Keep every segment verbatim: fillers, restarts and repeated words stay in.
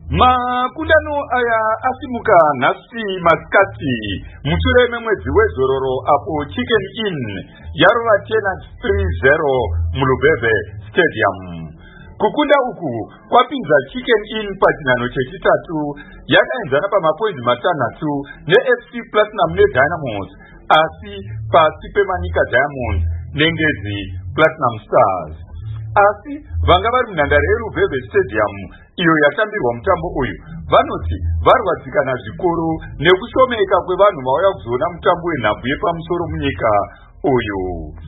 Makundano aya asimuka nhasi masikati mushure memwedzi wezororo apo Chicken Inn yarova Tenant three zero muLubebe Stadium. Kukunda uku kwapinza Chicken Inn pachinhano chechitatu yakaenzana pamapointi matanhatu neF C Platinum neDynamos, asi pasi pemanika Diamonds nengezi Platinum Stars. Asi vanga vari munhandare yeRubebe Stadium iyo yatambirwa mutambo uyu vanoti varwadzikana zvikuru nekushomeka kwevanhu vauya kuzoona mutambo wenhabvu yepamusoro munyika uyu.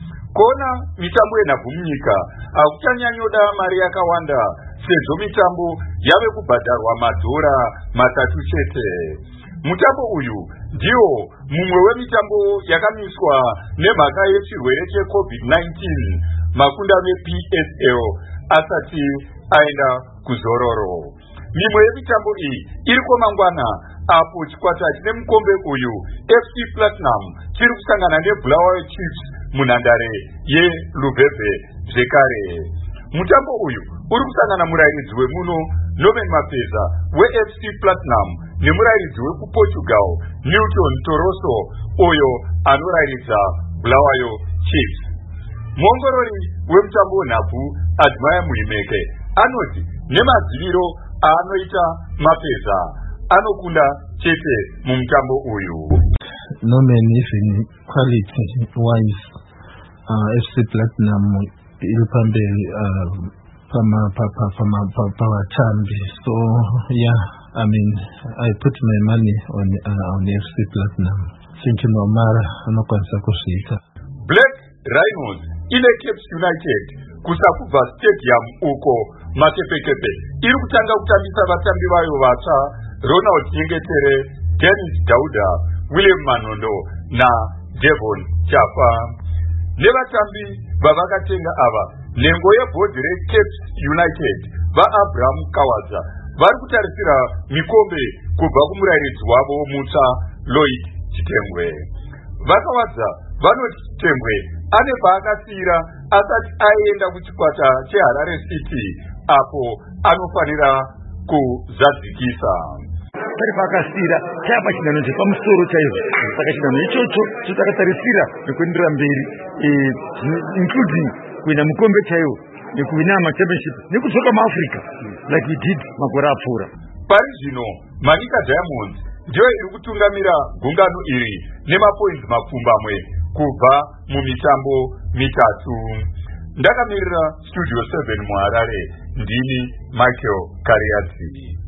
Kuona mitambo yenhabvu munyika hakuchanyanyoda mari yakawanda sezvo mitambo yave kubhadharwa madhora matatu chete. Mutambo uyu ndiwo mumwe wemitambo yakamiswa nemhaka yechirwere cheCovid nineteen makundano eP S L asati aenda kuzororo. Mimwe yemitambo iyi iriko mangwana apo chikwata chine mukombe uyu F C Platinum chiri kusangana neBulawayo Chiefs munhandare yeLubebe zvekare. Mutambo uyu uri kusangana murairidzi wemuno Norman Mapeza weF C Platinum nemurairidzi wekuPortugal Newton Toroso uyo anorairidza Bulawayo Chiefs. Muongorori wemutambo wenhabvu Admire Muhimeke anoti nemadziviro aanoita Mapeza anokunda chete mumutambo uyu. Norman, even quality wise, uh, F C Platinum iri pamberi uh, pama papa pama papa chambi. So yeah, I mean I put my money on uh, on F C Platinum. Thinking Omara anokwanisa kusvika. Black Rhinos ile Cape United kusakubva stadium uko Makepekepe iri kutanga kutambisa vatambi vayo vatsva Ronald Nyengetere, Dennis Dauda, William Manondo na Devon Chapa. Nevatambi vavakatenga ava nhengo yebhodhi reCape United vaAbraham Kawadza vari kutarisira mikombe kubva kumurairidzi wavo mutsva Lloyd Chitembwe. Vakawadza vanoti Chitembwe ane paakasiyira asati aenda kuchikwata cheHarare City apo anofanira kuzadzikisa. Pari pakasira chapa chinhano chepamusoro chaizvo, saka chinhano ichocho chotakatarisira nekuendera mberi, including kuwina mukombe chaiwo nekuwina machampionship nekudzoka muAfrica like we did makore apfuura. Pari zvino Manika Diamonds ndiyo iri kutungamira gungano iri nemapoints mapfumbamwe kubva mumitambo mitatu. Ndakamirira Studio seven muHarare, ndini Michael Kariadzi.